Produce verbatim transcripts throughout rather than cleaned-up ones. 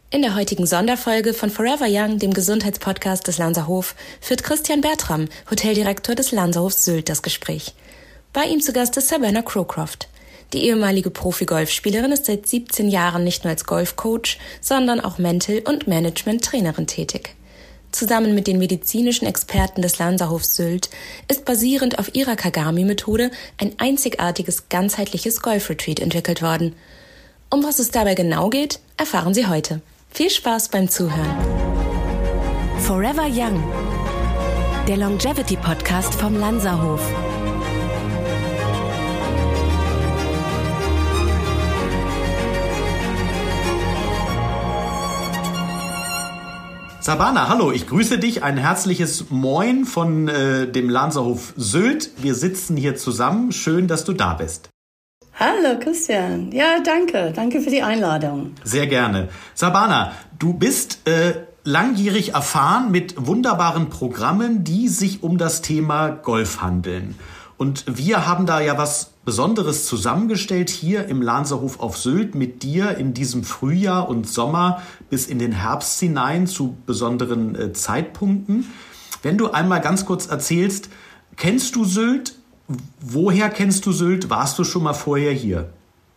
In der heutigen Sonderfolge von Forever Young, dem Gesundheitspodcast des Lanzerhof, führt Christian Bertram, Hoteldirektor des Lanzerhofs Sylt, das Gespräch. Bei ihm zu Gast ist Sabana Crowcroft. Die ehemalige Profi-Golfspielerin ist seit siebzehn Jahren nicht nur als Golfcoach, sondern auch Mental- und Management-Trainerin tätig. Zusammen mit den medizinischen Experten des Lanzerhofs Sylt ist basierend auf ihrer Kagami-Methode ein einzigartiges, ganzheitliches Golfretreat entwickelt worden. Um was es dabei genau geht, erfahren Sie heute. Viel Spaß beim Zuhören. Forever Young, der Longevity-Podcast vom Lanzerhof. Sabana, hallo, ich grüße dich. Ein herzliches Moin von äh, dem Lanzerhof Sylt. Wir sitzen hier zusammen. Schön, dass du da bist. Hallo Christian. Ja, danke. Danke für die Einladung. Sehr gerne. Sabana, du bist äh, langjährig erfahren mit wunderbaren Programmen, die sich um das Thema Golf handeln. Und wir haben da ja was Besonderes zusammengestellt hier im Lanzerhof auf Sylt mit dir in diesem Frühjahr und Sommer bis in den Herbst hinein zu besonderen äh, Zeitpunkten. Wenn du einmal ganz kurz erzählst, kennst du Sylt? Woher kennst du Sylt? Warst du schon mal vorher hier?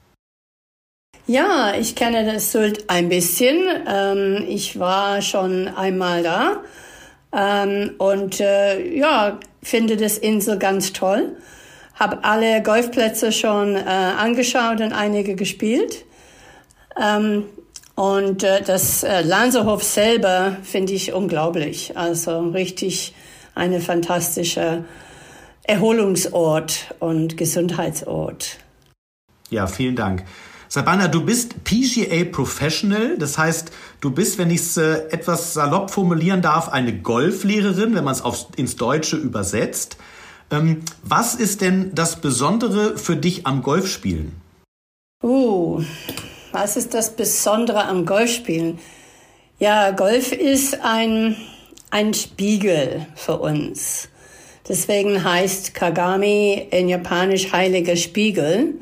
Ja, ich kenne das Sylt ein bisschen. Ähm, ich war schon einmal da ähm, und äh, ja, finde das Insel ganz toll. Habe alle Golfplätze schon äh, angeschaut und einige gespielt. Ähm, und äh, das äh, Lanzerhof selber finde ich unglaublich. Also richtig eine fantastische Erholungsort und Gesundheitsort. Ja, vielen Dank. Sabana, du bist P G A Professional, das heißt, du bist, wenn ich es äh, etwas salopp formulieren darf, eine Golflehrerin, wenn man es ins Deutsche übersetzt. Ähm, was ist denn das Besondere für dich am Golfspielen? Uh, was ist das Besondere am Golfspielen? Ja, Golf ist ein, ein Spiegel für uns. Deswegen heißt Kagami in Japanisch heiliger Spiegel.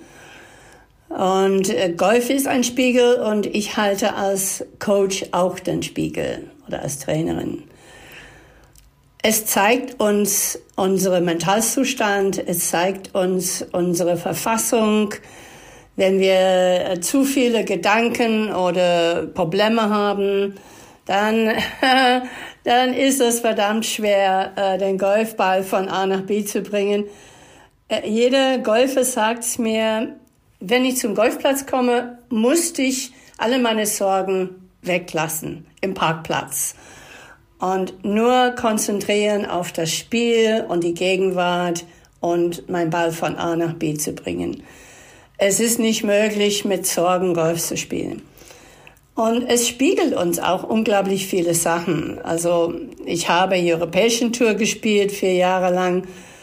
Und Golf ist ein Spiegel und ich halte als Coach auch den Spiegel oder als Trainerin. Es zeigt uns unseren Mentalzustand, es zeigt uns unsere Verfassung. Wenn wir zu viele Gedanken oder Probleme haben, dann, dann ist es verdammt schwer, den Golfball von A nach B zu bringen. Jeder Golfer sagt mir, wenn ich zum Golfplatz komme, muss ich alle meine Sorgen weglassen im Parkplatz und nur konzentrieren auf das Spiel und die Gegenwart und meinen Ball von A nach B zu bringen. Es ist nicht möglich, mit Sorgen Golf zu spielen. Und es spiegelt uns auch unglaublich viele Sachen. Also ich habe Europäischen Tour gespielt, vier Jahre lang.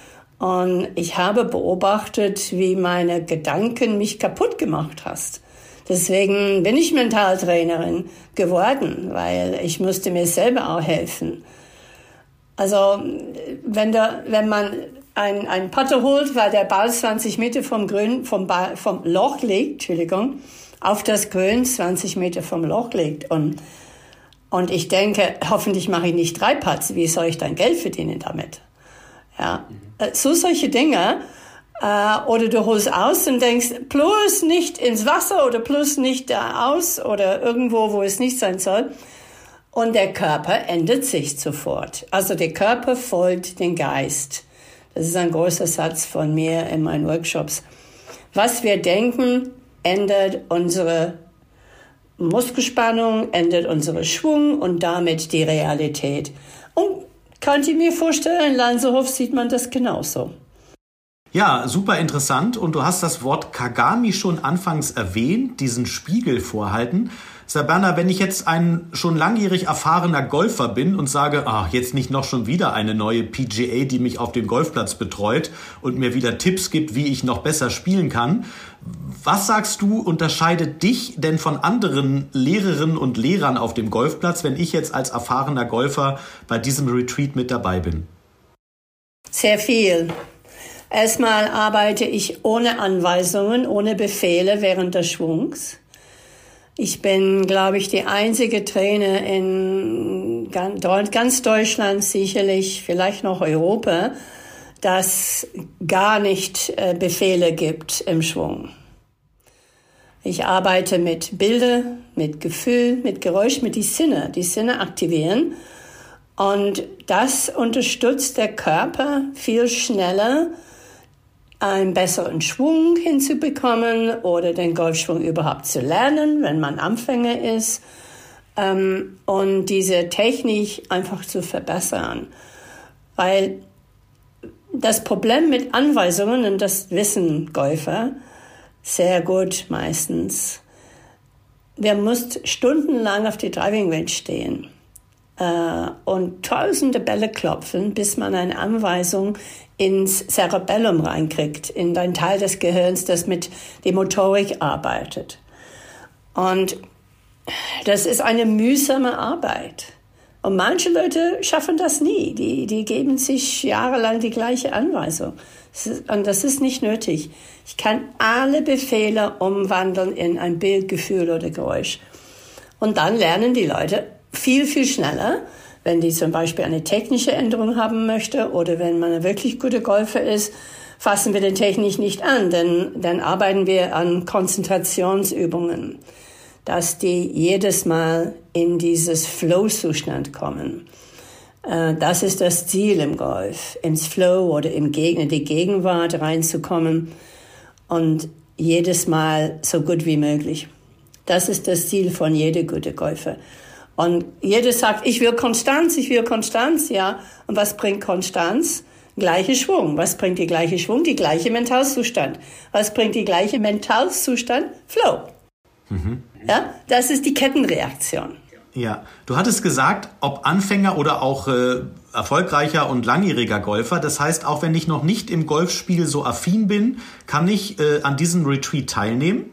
Und ich habe beobachtet, wie meine Gedanken mich kaputt gemacht hast. Deswegen bin ich Mentaltrainerin geworden, weil ich musste mir selber auch helfen. Also wenn, da, wenn man ein, ein Putter holt, weil der Ball zwanzig Meter vom Grün, vom, Ball, vom Loch liegt, Entschuldigung, auf das Grün zwanzig Meter vom Loch liegt. Und, und ich denke, hoffentlich mache ich nicht drei Putts. Wie soll ich dann Geld verdienen damit? Ja, so solche Dinge. Äh, oder du holst aus und denkst, plus nicht ins Wasser oder plus nicht da aus oder irgendwo, wo es nicht sein soll. Und der Körper ändert sich sofort. Also der Körper folgt den Geist. Das ist ein großer Satz von mir in meinen Workshops. Was wir denken, ändert unsere Muskelspannung, ändert unseren Schwung und damit die Realität. Und könnt ihr mir vorstellen, in Lanzerhof sieht man das genauso. Ja, super interessant. Und du hast das Wort Kagami schon anfangs erwähnt, diesen Spiegel vorhalten. Sabana, wenn ich jetzt ein schon langjährig erfahrener Golfer bin und sage, ach, jetzt nicht noch schon wieder eine neue P G A, die mich auf dem Golfplatz betreut und mir wieder Tipps gibt, wie ich noch besser spielen kann. Was sagst du, unterscheidet dich denn von anderen Lehrerinnen und Lehrern auf dem Golfplatz, wenn ich jetzt als erfahrener Golfer bei diesem Retreat mit dabei bin? Sehr viel. Erstmal arbeite ich ohne Anweisungen, ohne Befehle während des Schwungs. Ich bin, glaube ich, die einzige Trainer in ganz Deutschland, sicherlich vielleicht noch Europa, das gar nicht Befehle gibt im Schwung. Ich arbeite mit Bilder, mit Gefühl, mit Geräusch, mit die Sinne, die Sinne aktivieren. Und das unterstützt der Körper viel schneller, einen besseren Schwung hinzubekommen oder den Golfschwung überhaupt zu lernen, wenn man Anfänger ist, ähm, und diese Technik einfach zu verbessern. Weil das Problem mit Anweisungen, und das wissen Golfer sehr gut meistens, wir müssen stundenlang auf die Driving Range stehen äh, und tausende Bälle klopfen, bis man eine Anweisung ins Cerebellum reinkriegt, in den Teil des Gehirns, das mit der Motorik arbeitet. Und das ist eine mühsame Arbeit. Und manche Leute schaffen das nie. Die, die geben sich jahrelang die gleiche Anweisung. Das ist, und das ist nicht nötig. Ich kann alle Befehle umwandeln in ein Bild, Gefühl oder Geräusch. Und dann lernen die Leute viel, viel schneller, wenn die zum Beispiel eine technische Änderung haben möchte oder wenn man ein wirklich guter Golfer ist, fassen wir die Technik nicht an, denn dann arbeiten wir an Konzentrationsübungen, dass die jedes Mal in dieses Flow-Zustand kommen. Das ist das Ziel im Golf, ins Flow oder im Gegner, die Gegenwart reinzukommen und jedes Mal so gut wie möglich. Das ist das Ziel von jedem guten Golfer. Und jeder sagt, ich will Konstanz, ich will Konstanz, ja. Und was bringt Konstanz? Gleiche Schwung. Was bringt die gleiche Schwung? Die gleiche Mentalzustand. Was bringt die gleiche Mentalzustand? Flow. Mhm. Ja, das ist die Kettenreaktion. Ja, du hattest gesagt, ob Anfänger oder auch äh, erfolgreicher und langjähriger Golfer. Das heißt, auch wenn ich noch nicht im Golfspiel so affin bin, kann ich äh, an diesem Retreat teilnehmen?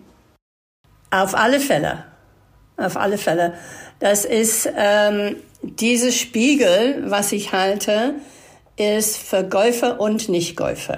Auf alle Fälle. Auf alle Fälle. Das ist ähm, dieses Spiegel, was ich halte, ist für Golfer und Nicht-Golfer.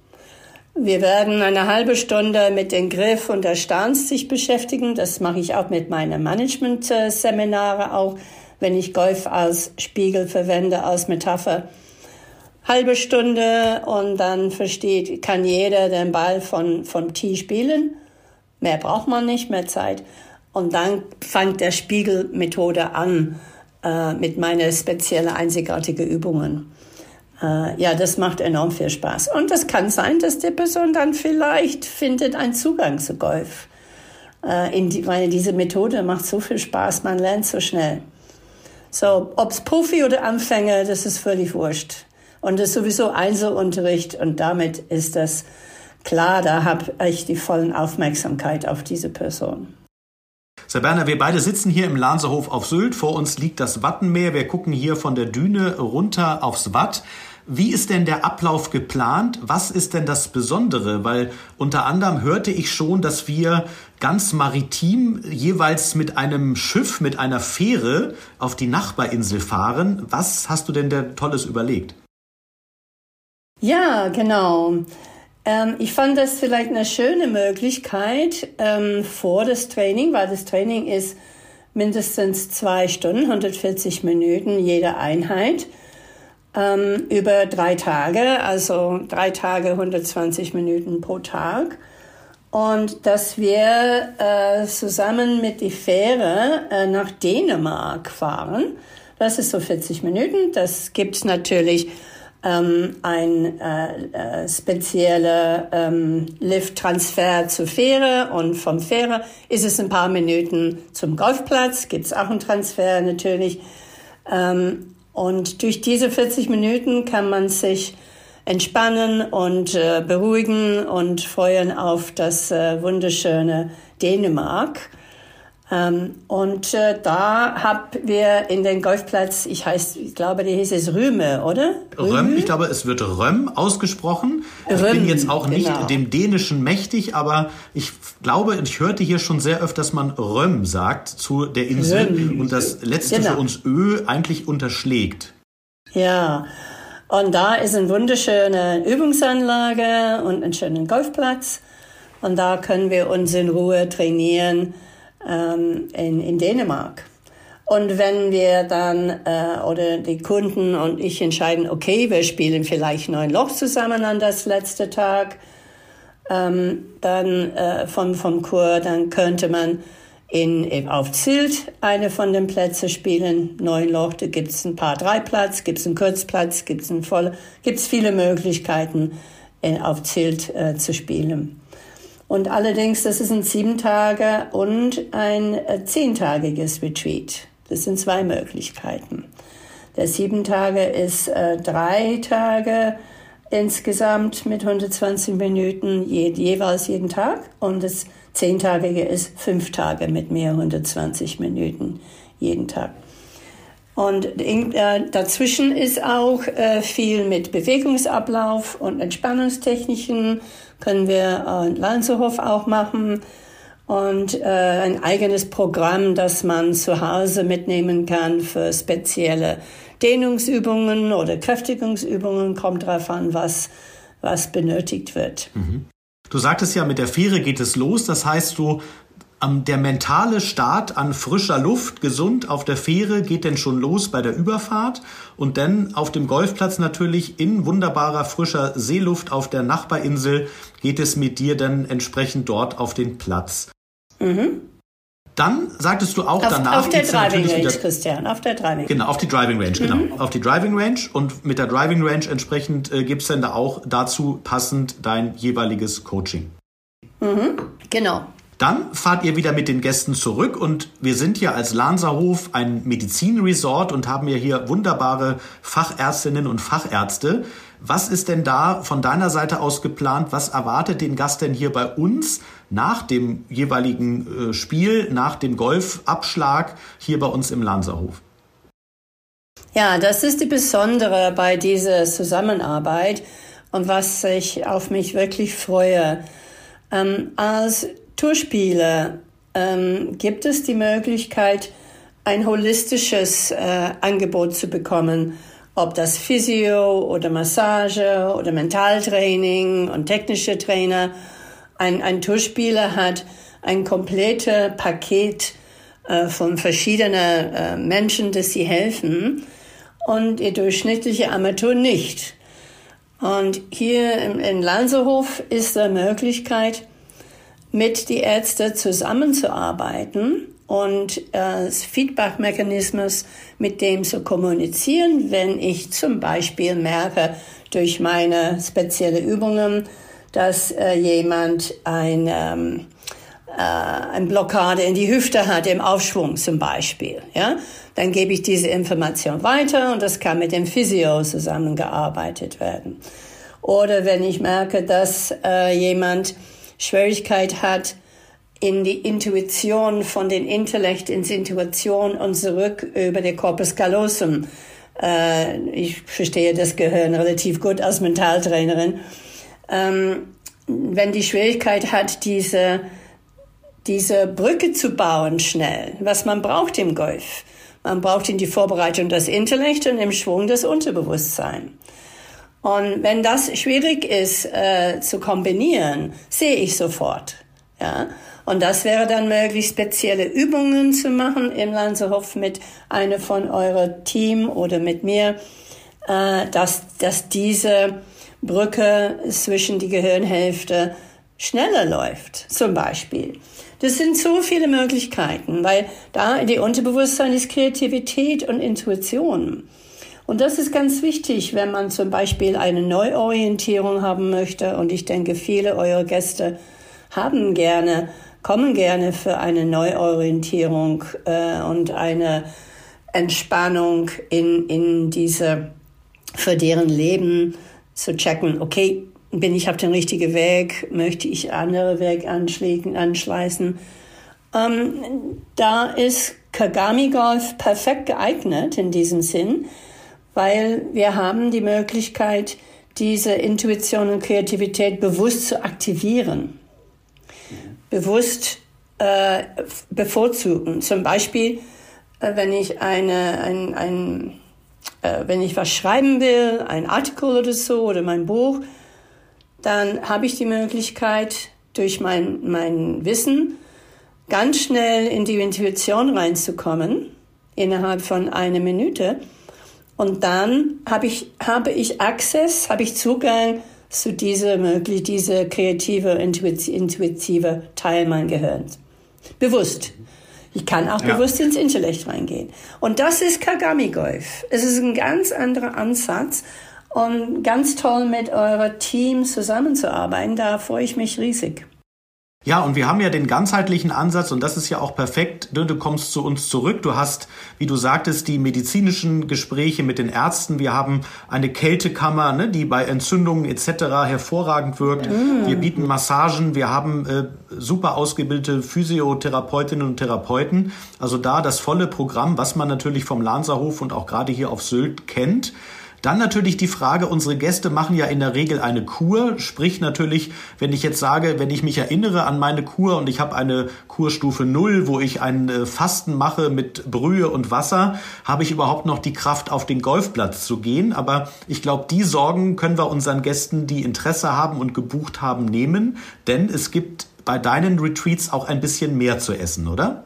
Wir werden eine halbe Stunde mit dem Griff und der Stance sich beschäftigen. Das mache ich auch mit meinen Management-Seminare, auch wenn ich Golf als Spiegel verwende, als Metapher. Halbe Stunde und dann versteht, kann jeder den Ball von, vom Tee spielen. Mehr braucht man nicht, mehr Zeit. Und dann fängt der Spiegelmethode an äh, mit meinen speziellen, einzigartigen Übungen. Äh, ja, das macht enorm viel Spaß. Und es kann sein, dass die Person dann vielleicht findet einen Zugang zu Golf. Äh, in die, weil diese Methode macht so viel Spaß, man lernt so schnell. So, ob's Profi oder Anfänger, das ist völlig wurscht. Und das ist sowieso Einzelunterricht und damit ist das klar, da habe ich die vollen Aufmerksamkeit auf diese Person. Saberna, wir beide sitzen hier im Lanzerhof auf Sylt. Vor uns liegt das Wattenmeer. Wir gucken hier von der Düne runter aufs Watt. Wie ist denn der Ablauf geplant? Was ist denn das Besondere? Weil unter anderem hörte ich schon, dass wir ganz maritim jeweils mit einem Schiff, mit einer Fähre auf die Nachbarinsel fahren. Was hast du denn da Tolles überlegt? Ja, genau. Ähm, ich fand das vielleicht eine schöne Möglichkeit ähm, vor das Training, weil das Training ist mindestens zwei Stunden, hundertvierzig Minuten jede Einheit, ähm, über drei Tage, also drei Tage, hundertzwanzig Minuten pro Tag. Und dass wir äh, zusammen mit der Fähre äh, nach Dänemark fahren. Das ist so vierzig Minuten. Das gibt natürlich Ähm, ein äh, äh, spezieller ähm, Lifttransfer zur Fähre und vom Fähre ist es ein paar Minuten zum Golfplatz, gibt es auch einen Transfer natürlich. Ähm, und durch diese vierzig Minuten kann man sich entspannen und äh, beruhigen und freuen auf das äh, wunderschöne Dänemark. Ähm, und äh, da haben wir in den Golfplatz, ich, heißt, ich glaube, der hieß es Rüme, oder? Röm, ich glaube, es wird Röm ausgesprochen. Ich Röm, bin jetzt auch nicht genau. dem Dänischen mächtig, aber ich glaube, ich hörte hier schon sehr öfter, dass man Röm sagt zu der Insel Röm. Und das letzte genau. für uns Ö eigentlich unterschlägt. Ja, und da ist eine wunderschöne Übungsanlage und einen schönen Golfplatz. Und da können wir uns in Ruhe trainieren. ähm, in, in Dänemark. Und wenn wir dann äh, oder die Kunden und ich entscheiden, okay, wir spielen vielleicht neun Loch zusammen an das letzte Tag, ähm, dann äh, vom vom Chor, dann könnte man in auf Zilt eine von den Plätzen spielen, neun Loch. Da gibt es ein paar Dreiplatz, gibt es einen Kurzplatz, gibt es einen voll, gibt es viele Möglichkeiten in, auf Zilt äh, zu spielen. Und allerdings, das ist ein sieben Tage und ein äh, zehntagiges Retreat. Das sind zwei Möglichkeiten. Der sieben Tage ist äh, drei Tage insgesamt mit hundertzwanzig Minuten je, jeweils jeden Tag. Und das zehntagige ist fünf Tage mit mehr hundertzwanzig Minuten jeden Tag. Und in, äh, dazwischen ist auch äh, viel mit Bewegungsablauf und Entspannungstechniken. Können wir äh, in Lanzerhof auch machen. Und äh, ein eigenes Programm, das man zu Hause mitnehmen kann für spezielle Dehnungsübungen oder Kräftigungsübungen. Kommt darauf an, was, was benötigt wird. Mhm. Du sagtest ja, mit der Fähre geht es los. Das heißt, du, ähm, der mentale Start an frischer Luft, gesund auf der Fähre, geht denn schon los bei der Überfahrt. Und dann auf dem Golfplatz natürlich in wunderbarer frischer Seeluft auf der Nachbarinsel geht es mit dir dann entsprechend dort auf den Platz. Mhm. Dann sagtest du auch auf, danach... Auf der Driving Range, Christian, auf der Driving Range. Genau, auf die Driving Range, mhm. genau. Auf die Driving Range und mit der Driving Range entsprechend äh, gibt es dann da auch dazu passend dein jeweiliges Coaching. Mhm. Genau. Dann fahrt ihr wieder mit den Gästen zurück und wir sind ja als Lanzerhof ein Medizinresort und haben ja hier wunderbare Fachärztinnen und Fachärzte. Was ist denn da von deiner Seite aus geplant? Was erwartet den Gast denn hier bei uns nach dem jeweiligen äh, Spiel, nach dem Golfabschlag hier bei uns im Lanzerhof? Ja, das ist die Besondere bei dieser Zusammenarbeit und was ich auf mich wirklich freue. Ähm, als Tourspieler ähm, gibt es die Möglichkeit, ein holistisches äh, Angebot zu bekommen, ob das Physio oder Massage oder Mentaltraining und technische Trainer. Ein, ein Tourspieler hat ein komplettes Paket äh, von verschiedenen äh, Menschen, die sie helfen und der durchschnittliche Amateur nicht. Und hier im, in Lanzerhof ist die Möglichkeit, mit den Ärzten zusammenzuarbeiten und äh, das Feedback-Mechanismus mit dem zu kommunizieren, wenn ich zum Beispiel merke durch meine speziellen Übungen, dass äh, jemand ein, ähm, äh, eine Blockade in die Hüfte hat, im Aufschwung zum Beispiel. Ja? Dann gebe ich diese Information weiter und das kann mit dem Physio zusammengearbeitet werden. Oder wenn ich merke, dass äh, jemand Schwierigkeit hat, in die Intuition von den Intellekt ins Intuition und zurück über den Corpus callosum. Äh, ich verstehe das Gehirn relativ gut als Mentaltrainerin. Ähm, wenn die Schwierigkeit hat, diese, diese Brücke zu bauen schnell, was man braucht im Golf. Man braucht in die Vorbereitung das Intellekt und im Schwung das Unterbewusstsein. Und wenn das schwierig ist äh, zu kombinieren, sehe ich sofort. Ja? Und das wäre dann möglich, spezielle Übungen zu machen im Lanzerhof mit einer von eurem Team oder mit mir, äh, dass, dass diese Brücke zwischen die Gehirnhälfte schneller läuft, zum Beispiel. Das sind so viele Möglichkeiten, weil da die Unterbewusstsein ist Kreativität und Intuition. Und das ist ganz wichtig, wenn man zum Beispiel eine Neuorientierung haben möchte. Und ich denke, viele eurer Gäste haben gerne, kommen gerne für eine Neuorientierung äh, und eine Entspannung in, in diese, für deren Leben zu checken, okay, bin ich auf dem richtigen Weg, möchte ich andere Weg anschließen, anschleißen. Ähm, da ist Kagami Golf perfekt geeignet in diesem Sinn, weil wir haben die Möglichkeit, diese Intuition und Kreativität bewusst zu aktivieren, bewusst äh, bevorzugen. Zum Beispiel, äh, wenn ich eine, ein, ein, äh, wenn ich was schreiben will, ein Artikel oder so oder mein Buch, dann habe ich die Möglichkeit, durch mein, mein Wissen ganz schnell in die Intuition reinzukommen, innerhalb von einer Minute. Und dann habe ich, habe ich Access, habe ich Zugang zu dieser möglich, diese kreative, intuitive Teil meines Gehirns. Bewusst. Ich kann auch ja. bewusst ins Intellekt reingehen. Und das ist Kagami Golf. Es ist ein ganz anderer Ansatz und ganz toll mit eurem Team zusammenzuarbeiten. Da freue ich mich riesig. Ja, und wir haben ja den ganzheitlichen Ansatz und das ist ja auch perfekt. Du kommst zu uns zurück. Du hast, wie du sagtest, die medizinischen Gespräche mit den Ärzten. Wir haben eine Kältekammer, ne, die bei Entzündungen et cetera hervorragend wirkt. Mm. Wir bieten Massagen. Wir haben äh, super ausgebildete Physiotherapeutinnen und Therapeuten. Also da das volle Programm, was man natürlich vom Lanzerhof und auch gerade hier auf Sylt kennt. Dann natürlich die Frage, unsere Gäste machen ja in der Regel eine Kur, sprich natürlich, wenn ich jetzt sage, wenn ich mich erinnere an meine Kur und ich habe eine Kurstufe null, wo ich ein Fasten mache mit Brühe und Wasser, habe ich überhaupt noch die Kraft, auf den Golfplatz zu gehen. Aber ich glaube, die Sorgen können wir unseren Gästen, die Interesse haben und gebucht haben, nehmen, denn es gibt bei deinen Retreats auch ein bisschen mehr zu essen, oder?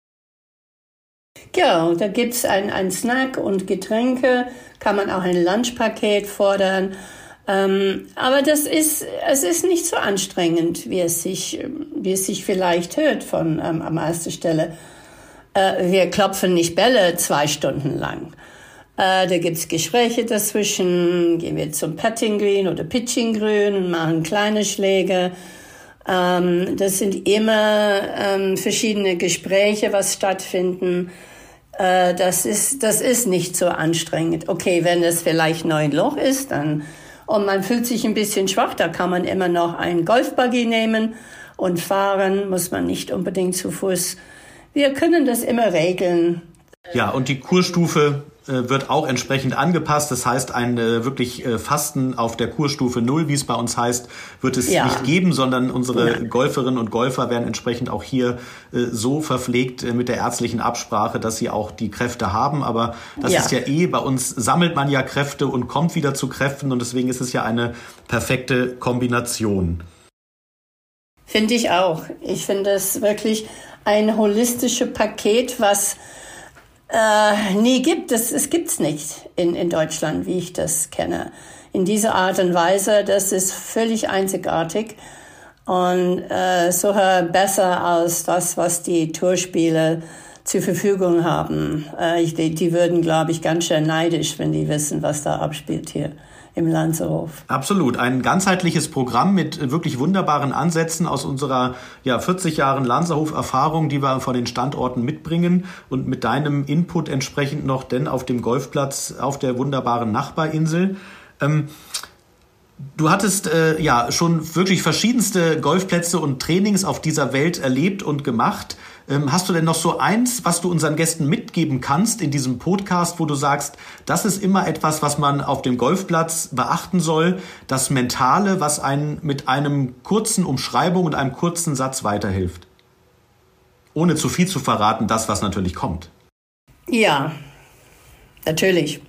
Ja, da gibt's ein, ein Snack und Getränke, kann man auch ein Lunchpaket fordern. Ähm, aber das ist, es ist nicht so anstrengend, wie es sich, wie es sich vielleicht hört von ähm, am ersten Stelle. Äh, wir klopfen nicht Bälle zwei Stunden lang. Äh, da gibt's Gespräche dazwischen, gehen wir zum Putting Green oder Pitching Green und machen kleine Schläge. Ähm, das sind immer ähm, verschiedene Gespräche, was stattfinden. Äh, das ist, das ist nicht so anstrengend. Okay, wenn es vielleicht neun Loch ist, dann, und man fühlt sich ein bisschen schwach, da kann man immer noch einen Golfbuggy nehmen und fahren, muss man nicht unbedingt zu Fuß. Wir können das immer regeln. Ja, und die Kurstufe wird auch entsprechend angepasst. Das heißt, ein äh, wirklich äh, Fasten auf der Kurstufe null, wie es bei uns heißt, wird es ja. nicht geben, sondern unsere ja. Golferinnen und Golfer werden entsprechend auch hier äh, so verpflegt äh, mit der ärztlichen Absprache, dass sie auch die Kräfte haben. Aber das ja. ist ja eh, bei uns sammelt man ja Kräfte und kommt wieder zu Kräften und deswegen ist es ja eine perfekte Kombination. Finde ich auch. Ich finde es wirklich ein holistisches Paket, was Äh, nie gibt. Es, es gibt's nicht in, in Deutschland, wie ich das kenne. In dieser Art und Weise, das ist völlig einzigartig und äh, sogar besser als das, was die Tourspiele zur Verfügung haben. Äh, ich, die, die würden, glaube ich, ganz schön neidisch, wenn die wissen, was da abspielt hier im Lanzerhof. Absolut. Ein ganzheitliches Programm mit wirklich wunderbaren Ansätzen aus unserer ja, vierzig Jahren Lanzerhof-Erfahrung, die wir von den Standorten mitbringen und mit deinem Input entsprechend noch denn auf dem Golfplatz auf der wunderbaren Nachbarinsel. Ähm, Du hattest äh, ja schon wirklich verschiedenste Golfplätze und Trainings auf dieser Welt erlebt und gemacht. Ähm, hast du denn noch so eins, was du unseren Gästen mitgeben kannst in diesem Podcast, wo du sagst, das ist immer etwas, was man auf dem Golfplatz beachten soll, das Mentale, was einen mit einem kurzen Umschreibung und einem kurzen Satz weiterhilft? Ohne zu viel zu verraten, das, was natürlich kommt. Ja, natürlich.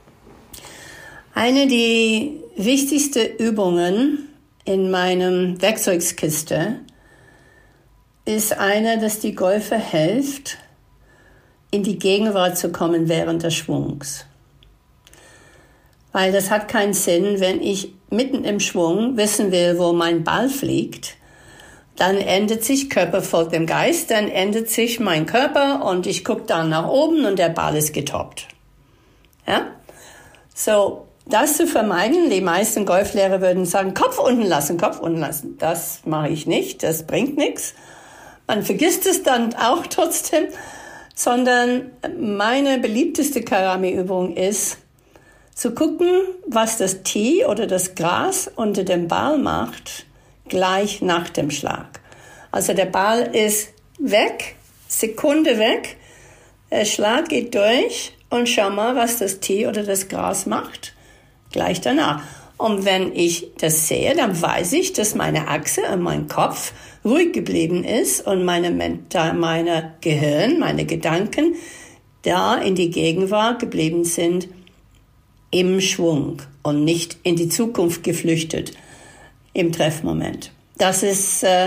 Eine der wichtigsten Übungen in meinem Werkzeugkiste ist eine, dass die Golfer hilft, in die Gegenwart zu kommen während des Schwungs. Weil das hat keinen Sinn, wenn ich mitten im Schwung wissen will, wo mein Ball fliegt, dann ändert sich Körper folgt dem Geist, dann ändert sich mein Körper und ich gucke dann nach oben und der Ball ist getoppt. Ja? So, das zu vermeiden, die meisten Golflehrer würden sagen, Kopf unten lassen, Kopf unten lassen. Das mache ich nicht, das bringt nichts. Man vergisst es dann auch trotzdem, sondern meine beliebteste Karami-Übung ist, zu gucken, was das Tee oder das Gras unter dem Ball macht, gleich nach dem Schlag. Also der Ball ist weg, Sekunde weg, der Schlag geht durch und schau mal, was das Tee oder das Gras macht. Gleich danach. Und wenn ich das sehe, dann weiß ich, dass meine Achse und mein Kopf ruhig geblieben ist und meine, Mental, meine Gehirn, meine Gedanken da in die Gegenwart geblieben sind im Schwung und nicht in die Zukunft geflüchtet im Treffmoment. Das ist äh,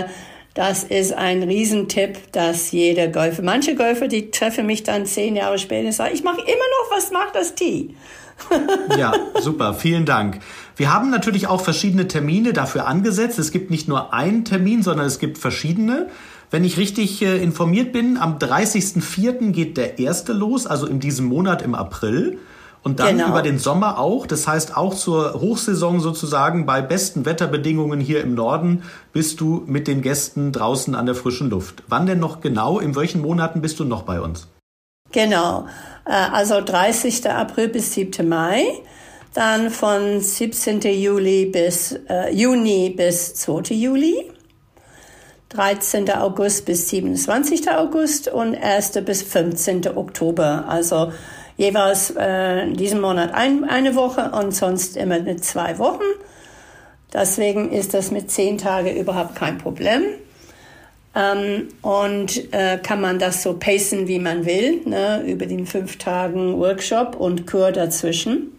Das ist ein Riesentipp, dass jeder Golfer, manche Golfer, die treffen mich dann zehn Jahre später und sagen, ich mache immer noch, was macht das Tee? Ja, super, vielen Dank. Wir haben natürlich auch verschiedene Termine dafür angesetzt. Es gibt nicht nur einen Termin, sondern es gibt verschiedene. Wenn ich richtig äh, informiert bin, am dreißigsten vierten geht der erste los, also in diesem Monat im April. Und dann genau. über den Sommer auch. Das heißt, auch zur Hochsaison sozusagen bei besten Wetterbedingungen hier im Norden bist du mit den Gästen draußen an der frischen Luft. Wann denn noch genau? In welchen Monaten bist du noch bei uns? Genau. Also dreißigsten April bis siebten Mai. Dann von siebzehnten Juli bis äh, Juni bis zweiten Juli. dreizehnten August bis siebenundzwanzigsten August und ersten bis fünfzehnten Oktober. Also jeweils äh, in diesem Monat ein, eine Woche und sonst immer mit zwei Wochen. Deswegen ist das mit zehn Tagen überhaupt kein Problem. Ähm, und äh, kann man das so pacen, wie man will, ne, über den fünf Tagen Workshop und Kur dazwischen.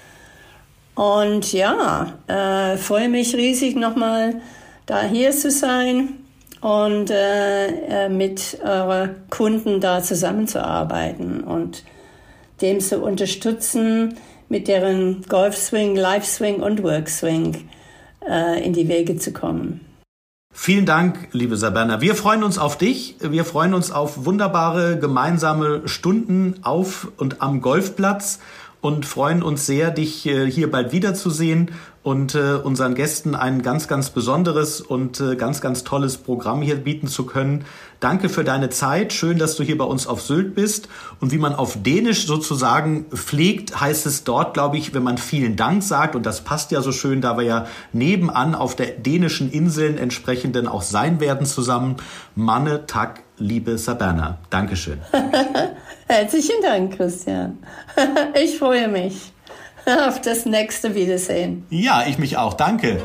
Und ja, äh, freue mich riesig, nochmal da hier zu sein und äh, mit euren Kunden da zusammenzuarbeiten und dem zu unterstützen, mit deren Golfswing, Lifeswing und Workswing äh, in die Wege zu kommen. Vielen Dank, liebe Saberna. Wir freuen uns auf dich. Wir freuen uns auf wunderbare gemeinsame Stunden auf und am Golfplatz und freuen uns sehr, dich äh, hier bald wiederzusehen und äh, unseren Gästen ein ganz, ganz besonderes und äh, ganz, ganz tolles Programm hier bieten zu können. Danke für deine Zeit. Schön, dass du hier bei uns auf Sylt bist. Und wie man auf Dänisch sozusagen pflegt, heißt es dort, glaube ich, wenn man vielen Dank sagt. Und das passt ja so schön, da wir ja nebenan auf der dänischen Inseln entsprechend dann auch sein werden zusammen. Manne tak, liebe Saberna. Dankeschön. Herzlichen Dank, Christian. Ich freue mich auf das nächste Wiedersehen. Ja, ich mich auch. Danke.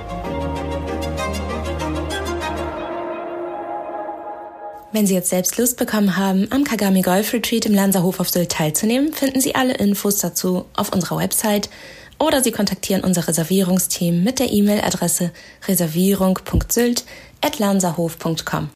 Wenn Sie jetzt selbst Lust bekommen haben, am Kagami Golf Retreat im Lanzerhof auf Sylt teilzunehmen, finden Sie alle Infos dazu auf unserer Website oder Sie kontaktieren unser Reservierungsteam mit der E-Mail-Adresse reservierung punkt sylt at lanzerhof punkt com.